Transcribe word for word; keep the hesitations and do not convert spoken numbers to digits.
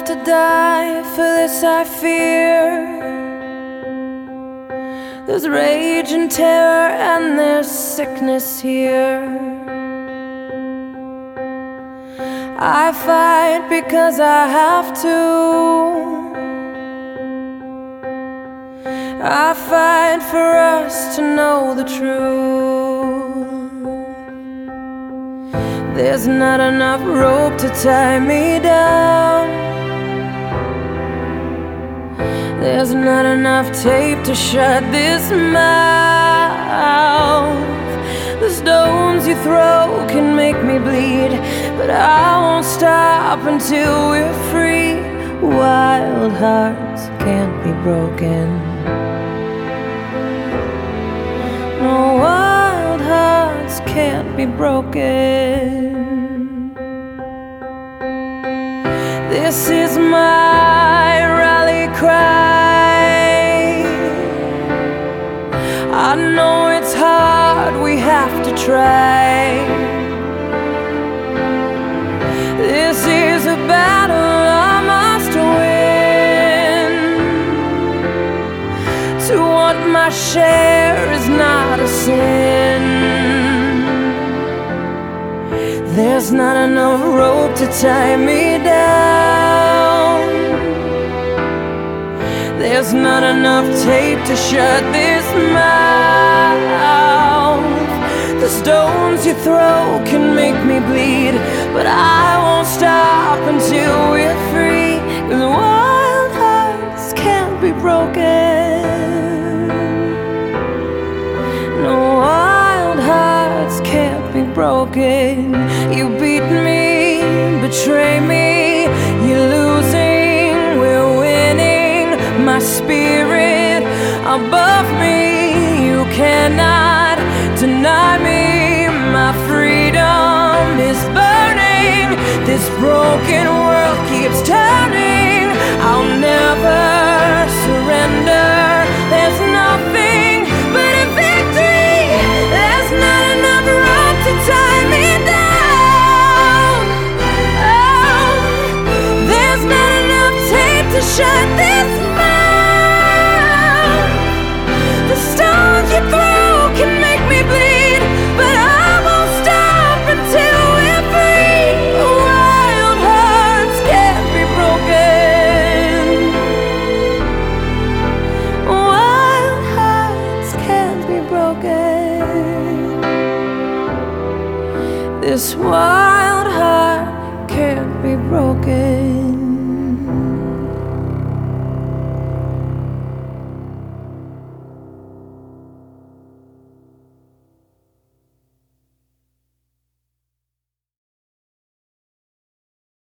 have to die, for this I fear. There's rage and terror and there's sickness here. I fight because I have to. I fight for us to know the truth. There's not enough rope to tie me down. There's not enough tape to shut this mouth. The stones you throw can make me bleed, but I won't stop until we're free. Wild hearts can't be broken. No, wild hearts can't be broken. This is my rally cry. I know it's hard, we have to try. This is a battle I must win. To want my share is not a sin. There's not enough rope to tie me down. There's not enough tape to shut this mouth. The stones you throw can make me bleed, but I won't stop until we're free. 'Cause wild hearts can't be broken. No, wild hearts can't be broken. You beat me, betray me, you're losing, we're winning. My spirit above me, you cannot deny me. My freedom is burning. This broken world keeps turning. I'll never surrender. There's nothing but a victory. There's not enough rope to tie me down. Oh, there's not enough tape to shut this mouth. The stones you throw can make me bleed, but I won't stop until we're free. Wild hearts can't be broken. Wild hearts can't be broken. This wild